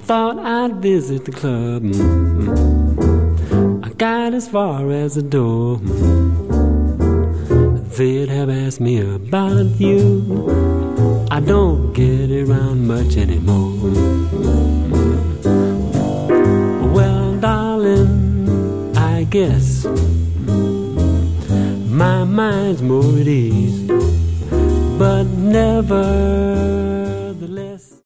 thought I'd visit the club. I got as far as the door. They'd have asked me about you. I don't get around much anymore. Well, darling, I guess my mind's more at ease, but never